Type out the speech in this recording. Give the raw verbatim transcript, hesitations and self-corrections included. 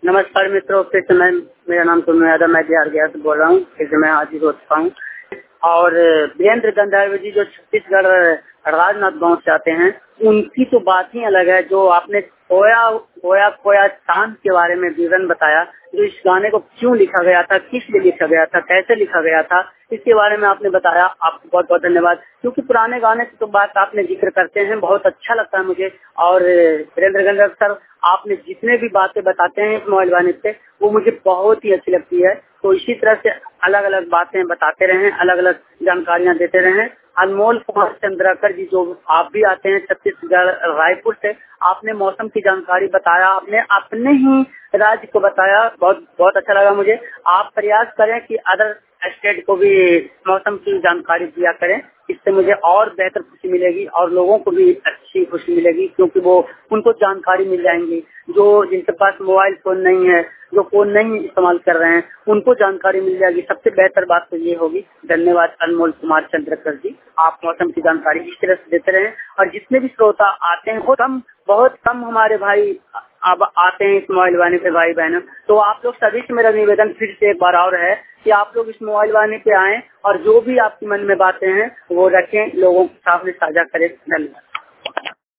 नमस्कार मित्रों, फिर से मैं मेरा नाम सोनू यादव, मैं बिहार गया से बोल रहा हूँ। फिर से मैं हाजिर हो चुका हूँ। और वीरेंद्र गंधर्व जी जो छत्तीसगढ़ राजनाथ गांव से आते हैं, उनकी तो बात ही अलग है। जो आपने खोया खोया खोया चांद के बारे में विवरण बताया, जो इस गाने को क्यों लिखा गया था, किस लिए लिखा गया था, कैसे लिखा गया था, इसके बारे में आपने बताया। आपको बहुत बहुत धन्यवाद। क्योंकि पुराने गाने की तो बात आपने जिक्र करते हैं, बहुत अच्छा लगता है मुझे। और वीरेंद्र गंधर्व सर, आपने जितने भी बातें बताते हैं मोबाइल वाणी पे, वो मुझे बहुत ही अच्छी लगती है। तो इसी तरह से अलग अलग बातें बताते रहें, अलग अलग जानकारियां देते रहें। अनमोल कुमार चंद्रकर जी, जो आप भी आते हैं छत्तीसगढ़ रायपुर से, आपने मौसम की जानकारी बताया, आपने अपने ही राज्य को बताया, बहुत बहुत अच्छा लगा मुझे। आप प्रयास करें कि अदर स्टेट को भी मौसम की जानकारी दिया करें, इससे मुझे और बेहतर खुशी मिलेगी और लोगों को भी अच्छी खुशी मिलेगी, क्योंकि वो उनको जानकारी मिल जाएंगी। जो जिनके पास मोबाइल फोन नहीं है, जो फोन नहीं इस्तेमाल कर रहे हैं, उनको जानकारी मिल जाएगी। सबसे बेहतर बात तो ये होगी। धन्यवाद अनमोल कुमार चंद्रकर जी, आप मौसम की जानकारी इस तरह से देते रहें। और जितने भी श्रोता आते हैं, बहुत कम बहुत कम हमारे भाई अब आते हैं इस मोबाइल वाणी पे, भाई बहनों। तो आप लोग सभी से मेरा निवेदन फिर से एक बार और है कि आप लोग इस मोबाइल वाणी पे आएं और जो भी आपके मन में बातें हैं वो रखें, लोगों के सामने साझा करें। धन्यवाद।